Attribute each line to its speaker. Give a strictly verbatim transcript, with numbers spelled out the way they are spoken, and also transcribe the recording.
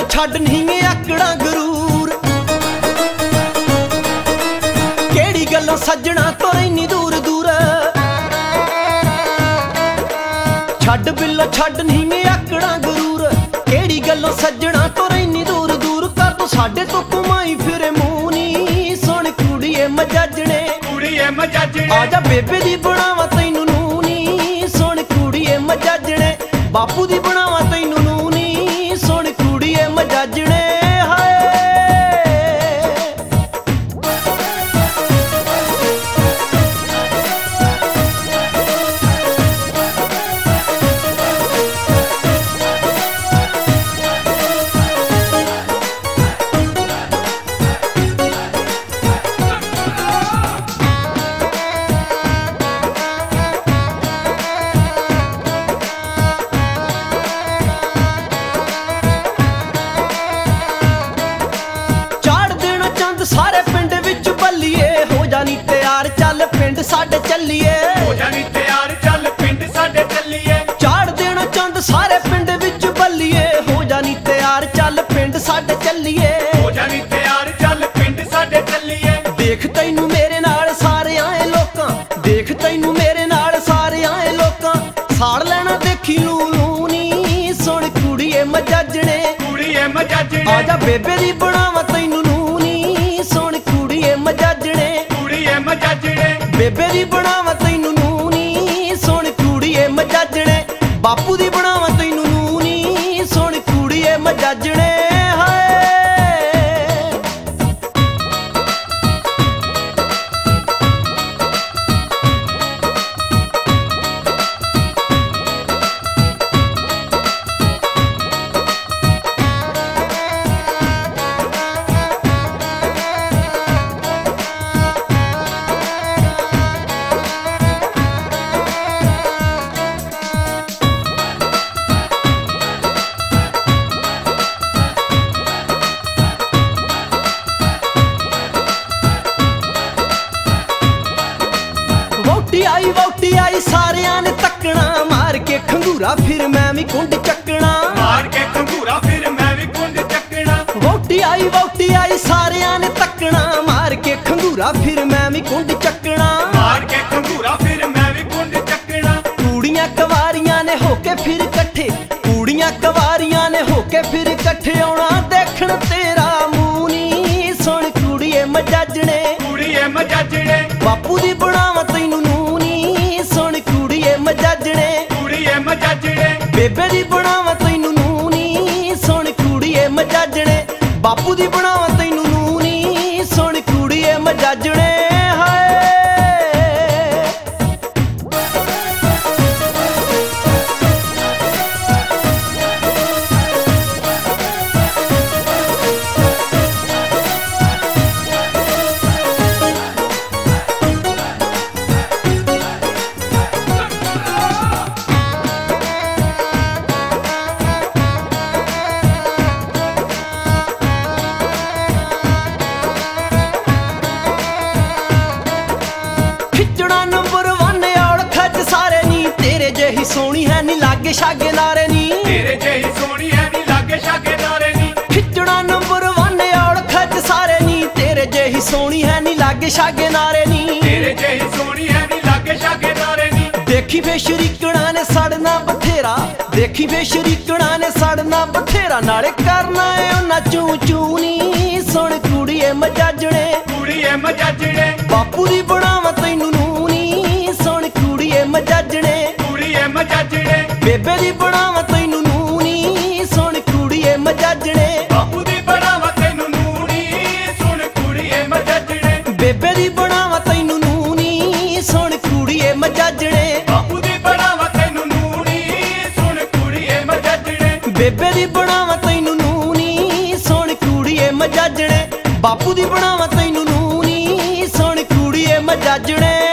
Speaker 1: ਛੱਡ ਨਹੀਂ ਆਕੜਾਂ ਗਰੂਰ। ਕਿਹੜੀ ਗੱਲੋਂ ਸੱਜਣਾ ਤੋਂ ਇੰਨੀ ਦੂਰ ਦੂਰ, ਛੱਡ ਬਿੱਲੋ ਛੱਡ ਨਹੀਂ ਆਕੜਾਂ ਗਰੂਰ। ਕਿਹੜੀ ਗੱਲੋਂ ਸੱਜਣਾ ਤੋਂ ਇੰਨੀ ਦੂਰ ਦੂਰ, ਕਰ ਤੂੰ ਸਾਡੇ ਤੋਂ ਘੁਮਾਈ ਫਿਰੇ ਮੂੰਹ ਨੀ ਸੋਹਣੀ ਕੁੜੀਏ ਮਜਾਜਣੇ।
Speaker 2: ਕੁੜੀਏ ਮਜਾਜਣੇ
Speaker 1: ਆ ਜਾ ਬੇਬੇ ਦੀ ਬਣਾਵਾ ਤੈਨੂੰ ਨੂੰ ਨੀ ਸੋਹਣੀ ਕੁੜੀਏ ਮਜਾਜਣੇ। ਬਾਪੂ ਦੀ ਬਣਾਵਾ ਤੈਨੂੰ ਨੂੰ ਨੀ ਸੋਹਣੀ ਕੁੜੀਏ ਮਜਾਜਣੇ। ਹਾਏ ਸਾਰੇ ਪਿੰਡ ਵਿੱਚ ਬੱਲੀਏ, ਹੋ ਜਾਨੀ ਤਿਆਰ ਚੱਲ ਪਿੰਡ ਸਾਡੇ ਚੱਲੀਏ।
Speaker 2: ਹੋ ਜਾਨੀ ਤਿਆਰ ਚੱਲ ਪਿੰਡ ਸਾਡੇ ਚੱਲੀਏ।
Speaker 1: ਚਾੜ ਦੇਣਾ ਚੰਦ ਸਾਰੇ ਪਿੰਡ ਵਿੱਚ ਬੱਲੀਏ, ਹੋ ਜਾਨੀ ਤਿਆਰ ਚੱਲ ਪਿੰਡ ਸਾਡੇ ਚੱਲੀਏ।
Speaker 2: ਹੋ ਜਾਨੀ ਤਿਆਰ ਚੱਲ ਪਿੰਡ ਸਾਡੇ ਚੱਲੀਏ।
Speaker 1: ਦੇਖ ਤੈਨੂੰ ਮੇਰੇ ਨਾਲ ਸਾਰੇ ਆਏ ਲੋਕਾਂ, ਦੇਖ ਤੈਨੂੰ ਮੇਰੇ ਨਾਲ ਸਾਰੇ ਆਏ ਲੋਕਾਂ, ਸਾੜ ਲੈਣਾ ਦੇਖੀ ਲੂ ਲੂ ਨੀ ਸੋਹਣੀ ਕੁੜੀਏ ਮਜਾਜਣੇ।
Speaker 2: ਕੁੜੀਏ ਮਜਾਜਣੇ
Speaker 1: ਆ ਜਾ ਬੇਬੇ ਦੀ ਬਣਾਵਾ ਤੈਨੂੰ ਨੂੰ ਨੀ ਸੋਹਣੀ ਕੁੜੀਏ ਮਜਾਜਣੇ।
Speaker 2: ਕੁੜੀਏ ਮਜਾਜਣੇ
Speaker 1: ਬੇਬੇ ਦੀ ਬਣਾਵਾ ਤੈਨੂੰ ਨੂੰ ਨੀ ਸੋਹਣੀ ਕੁੜੀਏ ਮਜਾਜਣੇ। ਬਾਪੂ ਦੀ ਬਣਾਵਾ ਤੈਨੂੰ ਨੂੰ ਨੀ ਸੋਹਣੀ ਕੁੜੀਏ ਮਜਾਜਣੇ। ਹਾਏ ਆਈ ਵੋਟੀ ਆਈ ਸਾਰਿਆਂ ਨੇ ਤੱਕਣਾ, ਮਾਰ ਕੇ ਖੰਗੂਰਾ ਫਿਰ ਮੈਂ ਵੀ ਕੁੰਡ ਚੱਕਣਾ।
Speaker 2: ਮਾਰ ਕੇ ਖੰਗੂਰਾ ਫਿਰ ਮੈਂ ਵੀ ਕੁੰਡ ਚੱਕਣਾ।
Speaker 1: ਵੋਟੀ ਆਈ ਵੋਟੀ ਆਈ ਸਾਰਿਆਂ ਨੇ ਤੱਕਣਾ, ਮਾਰ ਕੇ ਖੰਗੂਰਾ ਫਿਰ ਮੈਂ ਵੀ ਕੁੰਡ ਚੱਕਣਾ।
Speaker 2: ਮਾਰ ਕੇ ਖੰਗੂਰਾ ਫਿਰ ਮੈਂ ਵੀ ਕੁੰਡ ਚੱਕਣਾ।
Speaker 1: ਕੁੜੀਆਂ ਕਵਾਰੀਆਂ ਨੇ ਹੋ ਕੇ ਫਿਰ ਇਕੱਠੇ, ਕੁੜੀਆਂ ਕਵਾਰੀਆਂ ਨੇ ਹੋ ਕੇ ਫਿਰ ਇਕੱਠੇ ਆਉਣਾ ਦੇਖਣ ਤੇਰਾ ਮੂੰਹ ਨੀ ਸੋਹਣੀ ਕੁੜੀਏ ਮਜਾਜਣੇ।
Speaker 2: ਕੁੜੀਏ ਮਜਾਜਣੇ
Speaker 1: ਬਾਪੂ ਦੀ ਬਣਾਵਾ ਤੈਨੂੰ ਨੂੰ ਨੀ ਸੋਹਣੀ ਕੁੜੀਏ ਮਜਾਜਣੇ।
Speaker 2: ਕੁੜੀਏ ਮਜਾਜਣੇ
Speaker 1: ਬੇਬੇ ਦੀ ਬਣਾਵਾ ਤੈਨੂੰ ਨੂੰ ਨੀ ਸੋਹਣੀ ਕੁੜੀਏ ਮਜਾਜਣੇ। ਬਾਪੂ ਦੀ ਬਣਾਵਾ ਤੈਨੂੰ ਨੂੰ ਨੀ ਸੋਹਣੀ ਕੁੜੀਏ ਮਜਾਜਣੇ। ਹਾਏ ਜਿਹੀ ਸੋਹਣੀ ਹੈ ਨੀ ਲਾਗੇ ਛਾਗੇ ਨਾਰੇ ਨੀ,
Speaker 2: ਤੇਰੇ ਜਿਹੀ ਸੋਹਣੀ ਹੈ ਨੀ ਲਾਗੇ ਛਾਗੇ ਨਾਰੇ ਨੀ।
Speaker 1: ਖਿੱਚਣਾ ਨੰਬਰ ਵਨ ਔਲਖਾਂ ਚ ਸਾਰੇ ਨੀ, ਤੇਰੇ ਜਿਹੀ ਸੋਹਣੀ ਹੈ ਨੀ ਲਾਗੇ ਛਾਗੇ ਨਾਰੇ ਨੀ।
Speaker 2: ਤੇਰੇ ਜਿਹੀ ਸੋਹਣੀ ਹੈ ਨੀ ਲਾਗੇ ਛਾਗੇ ਨਾਰੇ ਨੀ।
Speaker 1: ਦੇਖੀ ਫੇ ਸ਼ਰੀਕਣਾ ਨੇ ਸੜਨਾ ਬਥੇਰਾ, ਦੇਖੀ ਫੇ ਸ਼ਰੀਕਣਾ ਨੇ ਸੜਨਾ ਬਥੇਰਾ, ਨਾਲੇ ਕਰਨਾ ਏ ਉਹਨਾਂ ਚੂ ਚੂ ਨੀ ਸੋਹਣੀ ਕੁੜੀਏ ਮਜਾਜਣੇ।
Speaker 2: ਕੁੜੀਏ ਮਜਾਜਣੇ
Speaker 1: ਬਾਪੂ ਦੀ ਬਣਾਵਾ ਤੈਨੂੰ ਨੂੰ ਨੀ ਸੋਹਣੀ ਕੁੜੀਏ ਮਜਾਜਣੇ।
Speaker 2: ਕੁੜੀਏ ਮਜਾਜਣੇ
Speaker 1: ਬੇਬੇ ਦੀ ਬਣਾਵਾ ਤੈਨੂੰ ਨੂੰ ਨੀ ਸੋਹਣੀ ਕੁੜੀਏ ਮਜਾਜਣੇ।
Speaker 2: ਬਾਪੂ ਦੀ ਬਣਾਵਾ ਤੈਨੂੰ ਨੂੰ ਨੀ ਸੋਹਣੀ ਕੁੜੀਏ ਮਜਾਜਣੇ।
Speaker 1: ਬੇਬੇ ਦੀ ਬਣਾਵਾ ਤੈਨੂੰ ਨੂੰ ਨੀ ਸੋਹਣੀ ਕੁੜੀਏ ਮਜਾਜਣੇ।
Speaker 2: ਬਾਪੂ ਦੀ ਬਣਾਵਾ ਤੈਨੂੰ ਨੂੰ ਨੀ ਸੋਹਣੀ ਕੁੜੀਏ ਮਜਾਜਣੇ।
Speaker 1: ਬੇਬੇ ਦੀ ਬਣਾਵਾ ਤੈਨੂੰ ਨੂੰ ਨੀ ਸੋਹਣੀ ਕੁੜੀਏ ਮਜਾਜਣੇ। ਬਾਪੂ ਦੀ ਬਣਾਵਾ ਤੈਨੂੰ ਨੂੰ ਨੀ ਸੋਹਣੀ ਕੁੜੀਏ ਮਜਾਜਣੇ।